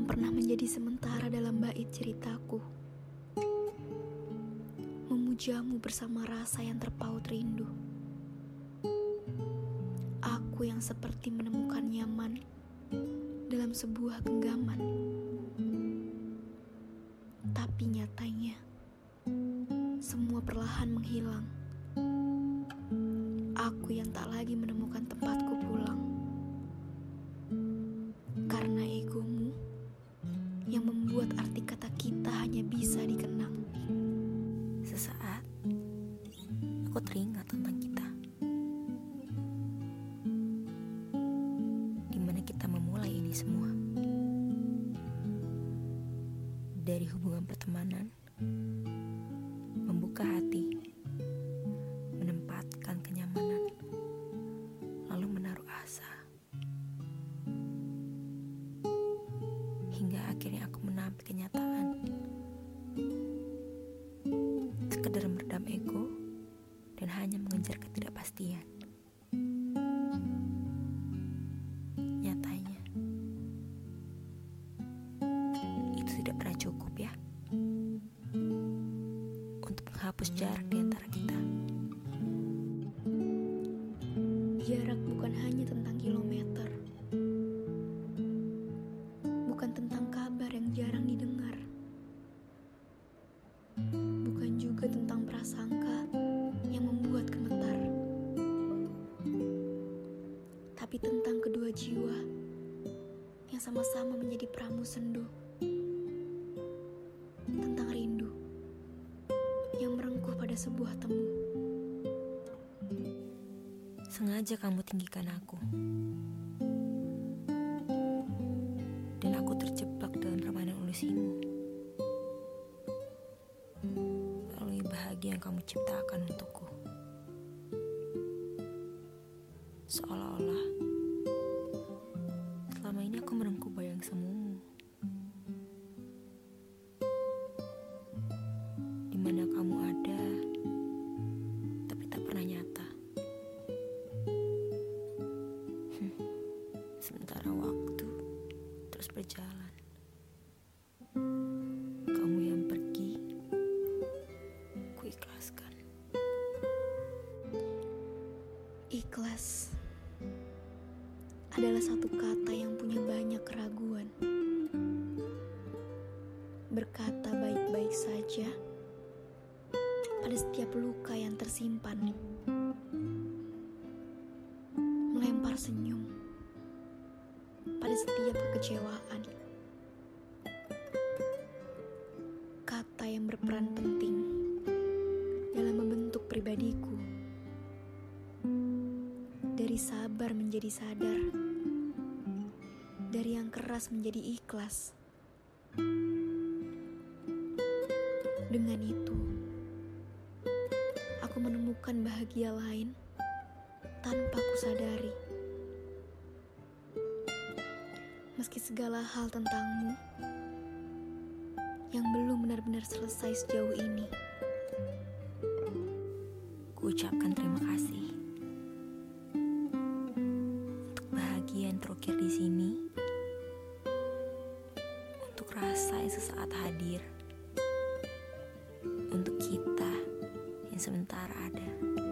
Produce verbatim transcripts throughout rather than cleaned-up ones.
yang pernah menjadi sementara dalam bait ceritaku. Memujamu bersama rasa yang terpaut rindu. Aku yang seperti menemukan nyaman dalam sebuah genggaman. Tapi nyatanya, semua perlahan menghilang. Aku yang tak lagi menemukan tempatku pulang. Karena egomu yang membuat arti kata kita hanya bisa dikenang. Sesaat, aku teringat tentang kita. Dimana kita memulai ini semua. Dari hubungan pertemanan, membuka hati, menempatkan kenyamanan, lalu menaruh asa. Hingga akhirnya aku menampik kenyataan. Sekedar meredam ego dan hanya mengejar ketidakpastian. Nyatanya, itu tidak pernah cukup ya untuk menghapus jarak di antara kita. Jarak bukan hanya tentang kilometer, bukan tentang kabar yang jarang didengar, bukan juga tentang prasangka yang membuat gemetar, tapi tentang kedua jiwa yang sama-sama menjadi pramu sendu, tentang rindu yang merengkuh pada sebuah temu. Sengaja kamu tinggikan aku, dan aku terjebak dalam permainan ilusimu. Melalui bahagia yang kamu ciptakan untukku, seolah-olah selama ini aku merengkuh bayang semumu, di mana kamu ada tapi tak pernah nyata. Sementara waktu terus berjalan, kamu yang pergi, ku ikhlaskan. Ikhlas adalah satu kata yang punya banyak keraguan. Berkata baik-baik saja pada setiap luka yang tersimpan. Melempar senyum pada setiap kekecewaan. Kata yang berperan penting dalam membentuk pribadiku. Dari sabar menjadi sadar, dari yang keras menjadi ikhlas. Dengan itu, aku menemukan bahagia lain tanpa kusadari. Meski segala hal tentangmu yang belum benar-benar selesai sejauh ini, Ku ucapkan terima kasih untuk bahagia yang terukir di sini, untuk rasa yang sesaat hadir, untuk kita yang sementara ada.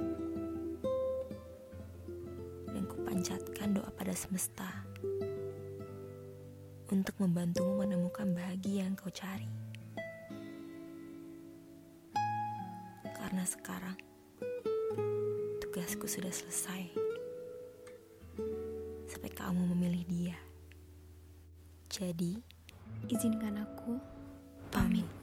Dan ku panjatkan doa pada semesta untuk membantumu menemukan bahagia yang kau cari. Karena sekarang tugasku sudah selesai. Sampai kamu memilih dia. Jadi, izinkan aku pamit.